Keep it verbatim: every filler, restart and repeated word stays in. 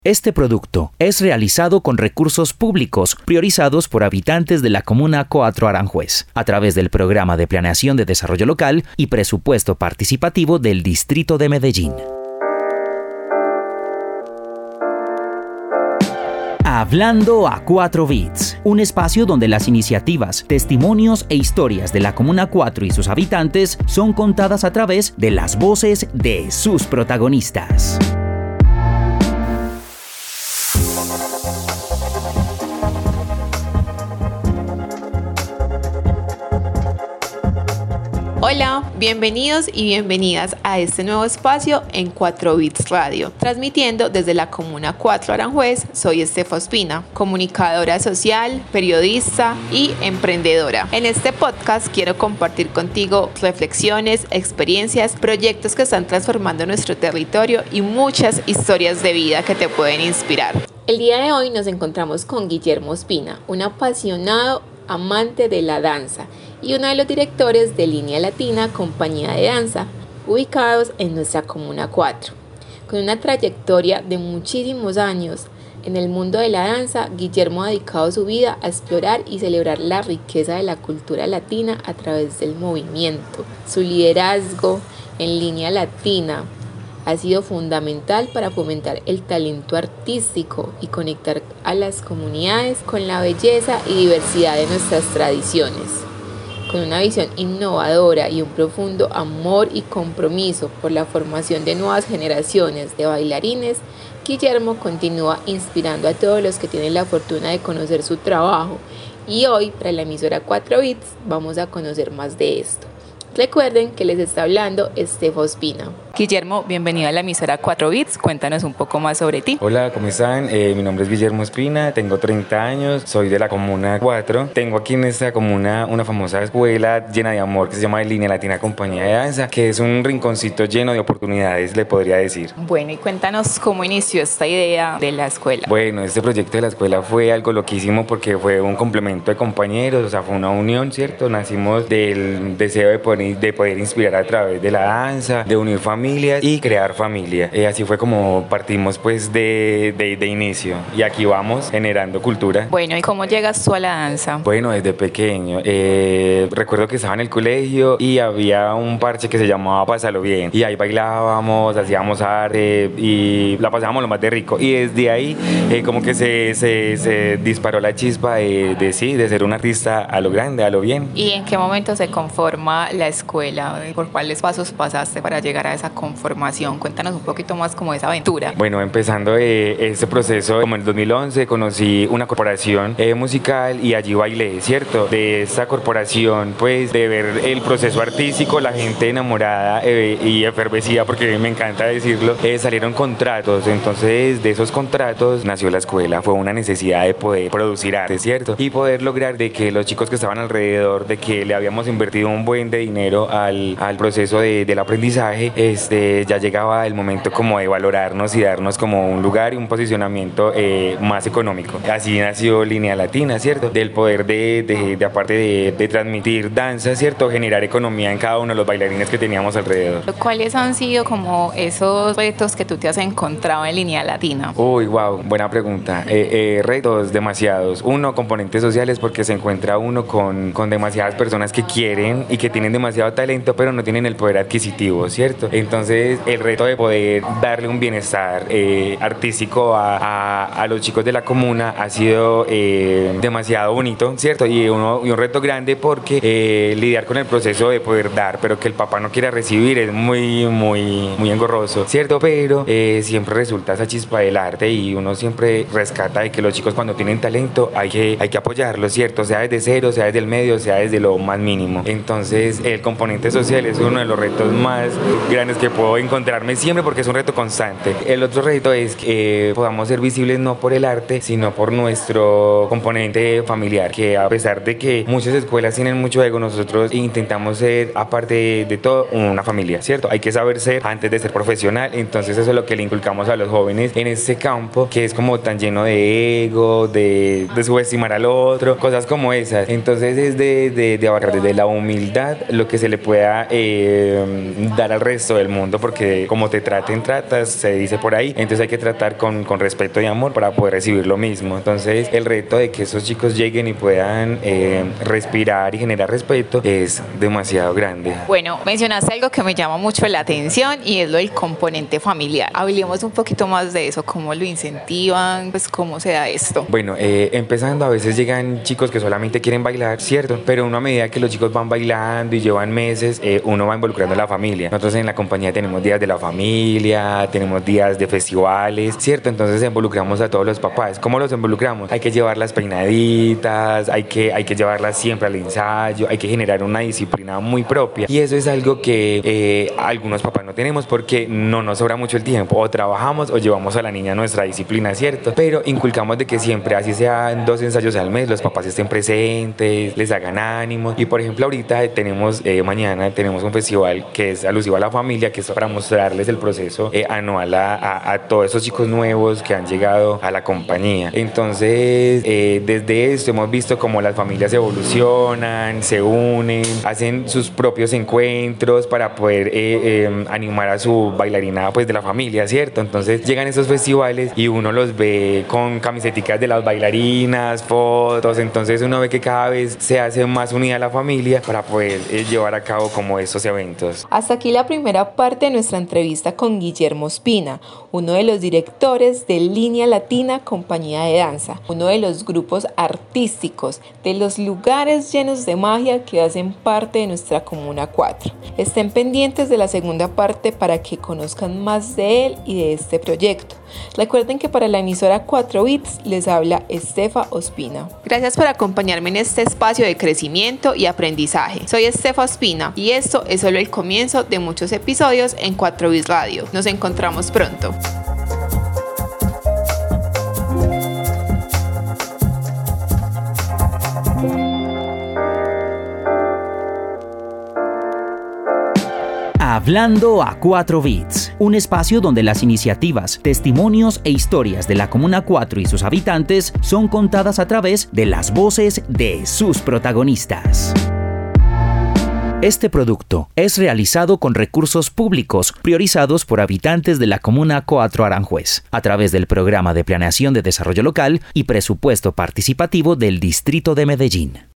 Este producto es realizado con recursos públicos priorizados por habitantes de la Comuna cuatro Aranjuez, a través del Programa de Planeación de Desarrollo Local y Presupuesto Participativo del Distrito de Medellín. Hablando a cuatro bits, un espacio donde las iniciativas, testimonios e historias de la Comuna cuatro y sus habitantes son contadas a través de las voces de sus protagonistas. Hola, bienvenidos y bienvenidas a este nuevo espacio en cuatro bits Radio. Transmitiendo desde la Comuna cuatro Aranjuez, soy Estefa Ospina, comunicadora social, periodista y emprendedora. En este podcast quiero compartir contigo reflexiones, experiencias, proyectos que están transformando nuestro territorio y muchas historias de vida que te pueden inspirar. El día de hoy nos encontramos con Guillermo Ospina, un apasionado amante de la danza y uno de los directores de Línea Latina, compañía de danza, ubicados en nuestra Comuna cuatro. Con una trayectoria de muchísimos años en el mundo de la danza, Guillermo ha dedicado su vida a explorar y celebrar la riqueza de la cultura latina a través del movimiento. Su liderazgo en Línea Latina ha sido fundamental para fomentar el talento artístico y conectar a las comunidades con la belleza y diversidad de nuestras tradiciones. Con una visión innovadora y un profundo amor y compromiso por la formación de nuevas generaciones de bailarines, Guillermo continúa inspirando a todos los que tienen la fortuna de conocer su trabajo. Y hoy, para la emisora cuatro bits, vamos a conocer más de esto. Recuerden que les está hablando Estefa Ospina. Guillermo, bienvenido a la emisora cuatro bits. Cuéntanos un poco más sobre ti. Hola, ¿cómo están? Eh, mi nombre es Guillermo Ospina, tengo treinta años, soy de la Comuna cuatro. Tengo aquí en esta comuna una famosa escuela llena de amor que se llama Línea Latina Compañía de Danza, que es un rinconcito lleno de oportunidades, le podría decir. Bueno, y cuéntanos cómo inició esta idea de la escuela. Bueno, este proyecto de la escuela fue algo loquísimo porque fue un complemento de compañeros, o sea, fue una unión, ¿cierto? Nacimos del deseo de poder de poder inspirar a través de la danza, de unir familias y crear familia. Eh, así fue como partimos pues de, de, de inicio y aquí vamos generando cultura. Bueno, ¿y cómo llegas tú a la danza? Bueno, desde pequeño. Eh, recuerdo que estaba en el colegio y había un parche que se llamaba Pásalo Bien y ahí bailábamos, hacíamos arte y la pasábamos lo más de rico y desde ahí eh, como que se, se, se disparó la chispa de, de sí, de ser un artista a lo grande, a lo bien. ¿Y en qué momento se conforma la escuela? ¿Por cuáles pasos pasaste para llegar a esa conformación? Cuéntanos un poquito más como esa aventura. Bueno, empezando eh, este proceso, como en el dos mil once conocí una corporación eh, musical y allí bailé, ¿cierto? De esta corporación, pues de ver el proceso artístico, la gente enamorada eh, y efervescida, porque me encanta decirlo, eh, salieron contratos, entonces de esos contratos nació la escuela, fue una necesidad de poder producir arte, ¿cierto? Y poder lograr de que los chicos que estaban alrededor, de que le habíamos invertido un buen de dinero Al, al proceso de, del aprendizaje, este, ya llegaba el momento como de valorarnos y darnos como un lugar y un posicionamiento eh, más económico. Así nació Línea Latina, ¿cierto? Del poder de, de, de aparte de, de transmitir danza, ¿cierto? Generar economía en cada uno de los bailarines que teníamos alrededor. ¿Cuáles han sido como esos retos que tú te has encontrado en Línea Latina? Uy, wow, buena pregunta. Eh, eh, retos demasiados. Uno, componentes sociales, porque se encuentra uno con, con demasiadas personas que quieren y que tienen demasiado talento, pero no tienen el poder adquisitivo, ¿cierto? Entonces, el reto de poder darle un bienestar eh, artístico a, a, a los chicos de la comuna ha sido eh, demasiado bonito, ¿cierto? Y, uno, y un reto grande porque eh, lidiar con el proceso de poder dar, pero que el papá no quiera recibir es muy, muy, muy engorroso, ¿cierto? Pero eh, siempre resulta esa chispa del arte y uno siempre rescata de que los chicos cuando tienen talento hay que, hay que apoyarlos, ¿cierto? Sea desde cero, sea desde el medio, sea desde lo más mínimo. Entonces, el componente social es uno de los retos más grandes que puedo encontrarme siempre porque es un reto constante. El otro reto es que podamos ser visibles no por el arte, sino por nuestro componente familiar, que a pesar de que muchas escuelas tienen mucho ego, nosotros intentamos ser, aparte de, de todo, una familia, ¿cierto? Hay que saber ser antes de ser profesional, entonces eso es lo que le inculcamos a los jóvenes en este campo, que es como tan lleno de ego, de, de subestimar al otro, cosas como esas. Entonces es de, de, de abarcar desde la humildad lo que se le pueda eh, dar al resto del mundo, porque como te traten, tratas, se dice por ahí. Entonces hay que tratar con, con respeto y amor para poder recibir lo mismo. Entonces el reto de que esos chicos lleguen y puedan eh, respirar y generar respeto es demasiado grande. Bueno, mencionaste algo que me llama mucho la atención y es lo del componente familiar. Hablemos un poquito más de eso, cómo lo incentivan, pues cómo se da esto. Bueno, eh, empezando, a veces llegan chicos que solamente quieren bailar, ¿cierto? Pero uno, a medida que los chicos van bailando y llevan meses, eh, uno va involucrando a la familia. Nosotros en la compañía tenemos días de la familia, tenemos días de festivales, ¿cierto? Entonces involucramos a todos los papás. ¿Cómo los involucramos? Hay que llevarlas peinaditas, hay que, hay que llevarlas siempre al ensayo, hay que generar una disciplina muy propia. Y eso es algo que eh, algunos papás no tenemos porque no nos sobra mucho el tiempo. O trabajamos o llevamos a la niña nuestra disciplina, ¿cierto? Pero inculcamos de que siempre, así sean dos ensayos al mes, los papás estén presentes, les hagan ánimos. Y por ejemplo, ahorita tenemos, eh, mañana tenemos un festival que es alusivo a la familia, que es para mostrarles el proceso eh, anual a, a, a todos esos chicos nuevos que han llegado a la compañía. Entonces, eh, desde esto hemos visto cómo las familias evolucionan, se unen, hacen sus propios encuentros para poder eh, eh, animar a su bailarina pues de la familia, ¿cierto? Entonces llegan esos festivales y uno los ve con camisetas de las bailarinas, fotos, entonces uno ve que cada vez se hace más unida la familia para poder eh, llevar a cabo como estos eventos. Hasta aquí la primera parte de nuestra entrevista con Guillermo Ospina, uno de los directores de Línea Latina Compañía de Danza, uno de los grupos artísticos, de los lugares llenos de magia que hacen parte de nuestra Comuna cuatro. Estén pendientes de la segunda parte para que conozcan más de él y de este proyecto. Recuerden que para la emisora cuatro bits les habla Estefa Ospina. Gracias por acompañarme en este espacio de crecimiento y aprendizaje. Soy Estefa Ospina y esto es solo el comienzo de muchos episodios en cuatro bits Radio. Nos encontramos pronto. Hablando a cuatro bits, un espacio donde las iniciativas, testimonios e historias de la Comuna cuatro y sus habitantes son contadas a través de las voces de sus protagonistas. Este producto es realizado con recursos públicos priorizados por habitantes de la Comuna cuatro Aranjuez, a través del Programa de Planeación de Desarrollo Local y Presupuesto Participativo del Distrito de Medellín.